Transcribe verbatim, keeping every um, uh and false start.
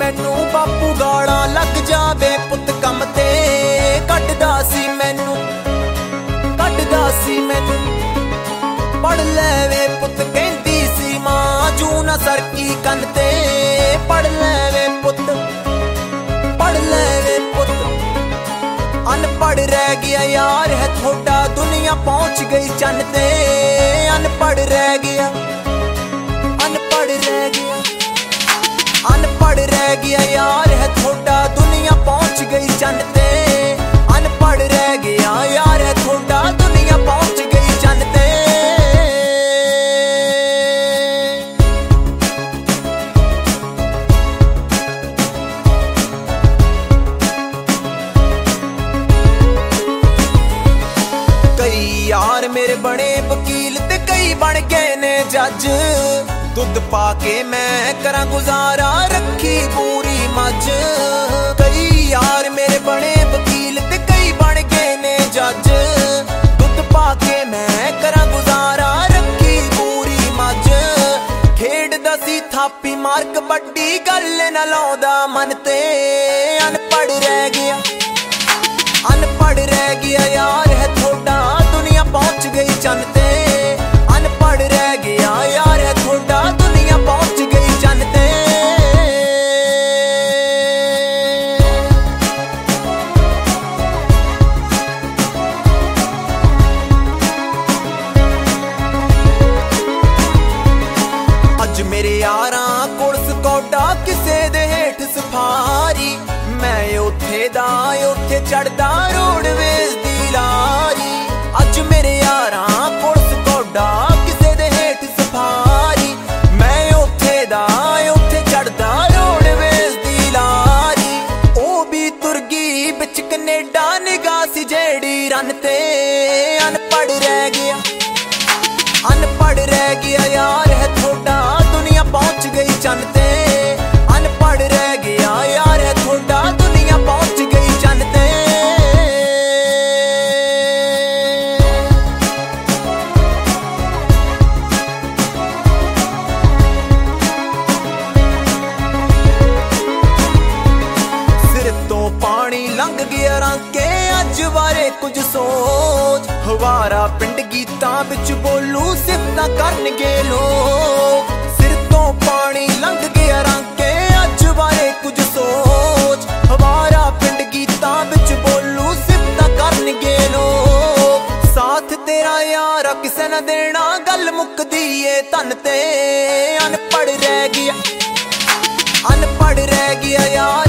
मैनू बापू गालां लग जावे पुत कम ते कटदा सी मैनू कटदा सी मैनू पढ़ लैवे पुत कहंदी सी मां जू ना सरकी कन ते पढ़ लैवे पुत पढ़ लैवे पुत अनपढ़ रह गया यार है थोड़ा दुनिया पहुंच गई चन ते अनपढ़ रह गया अनपढ़ रह गया अनपढ़ रह गया यार है थोड़ा दुनिया पहुंच गई चन ते अनपढ़ रह गया यार है थोड़ा दुनिया पहुंच गई चन ते कई यार मेरे बने वकील ते कई बन गए ने जज दुध पाके मैं करा गुजारा रखी पूरी मज कई यार मेरे बने वकील ते कई बन गए ने जज दुध पाके मैं करा गुजारा रखी पूरी मज खेडदा सी थापी मार कबड्डी गल न लाउंदा मन ते अनपढ़ रह गया अनपढ़ रह गया यार है थोड़ा दुनिया पहुंच गई चन ते अनपढ़ रह गया यार है थोड़ा दुनिया पहुंच गई चन ते अज मेरे यारां कोल स्कौटा किसे दे हेठ सफारी मैं उथे दा उथे चढ़दा रोडवेज दी लारी अज मेरे यारां कोल स्कौटा किसे दे हेठ सफारी मैं उथे दा उथे चढ़दा रोडवेज दी लारी ओ भी तुर गई बिच कनेडा निगाह सी जेड़ी रन ते अनपढ़ रह गया अनपढ़ रह गया यार है थोड़ा दुनिया पहुंच गई चन ते अनपढ़ रह गया यार है थोड़ा दुनिया पहुंच गई चन ते सिर तो पानी लंघ गया रंके अज बारे कुछ सोच हवारा पिंड गीतां विच बोलू सिफतां करनगे लोग सिर तो पानी लंघ गया रंके अज बारे कुछ सोच हवारा पिंड गीतां विच बोलू सिफतां करनगे लोग साथ तेरा यार किसे न देना गल मुकदी ए तन ते अनपढ़ रह गया अनपढ़ रह गया यार